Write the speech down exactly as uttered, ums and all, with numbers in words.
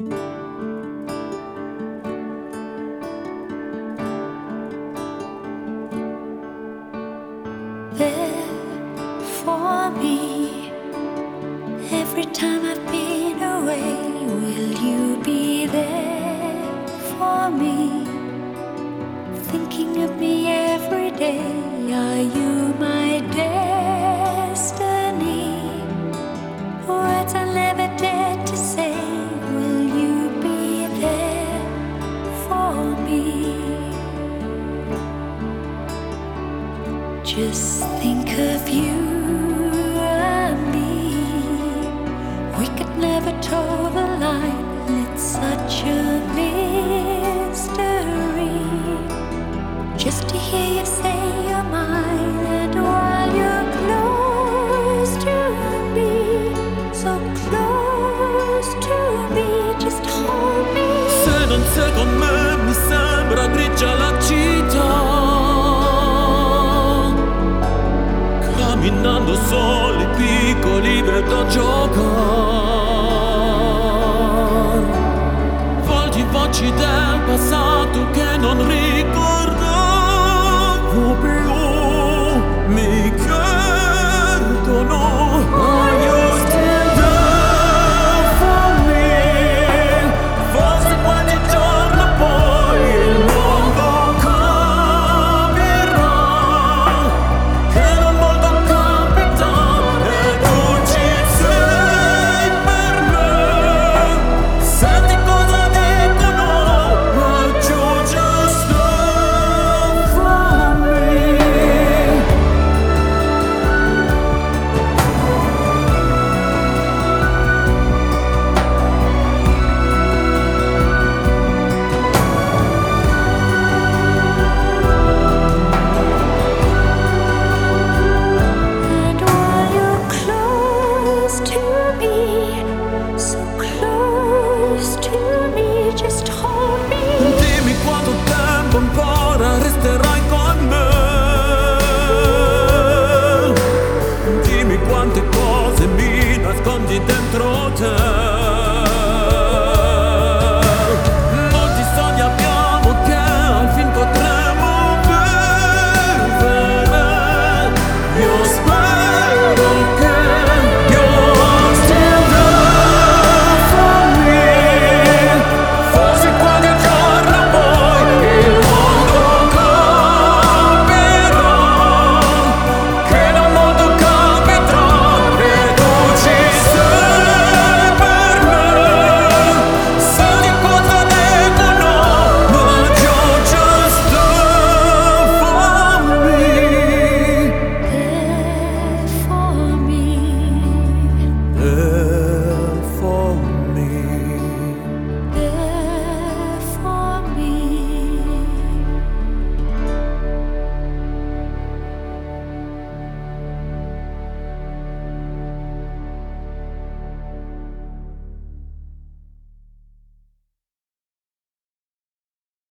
There for me every time I've been away. Will you be there for me? Thinking of me every day. Are you my destiny? Words I never dared to say. Will you be there for me? Just think of you and me. We could never toe the line. It's such a mystery. Just to hear you say you're mine, and while you're close to me, so close to me, just hold me. Se non sei con me mi sembra grigia la città, camminando soli piccoli vedo giocare.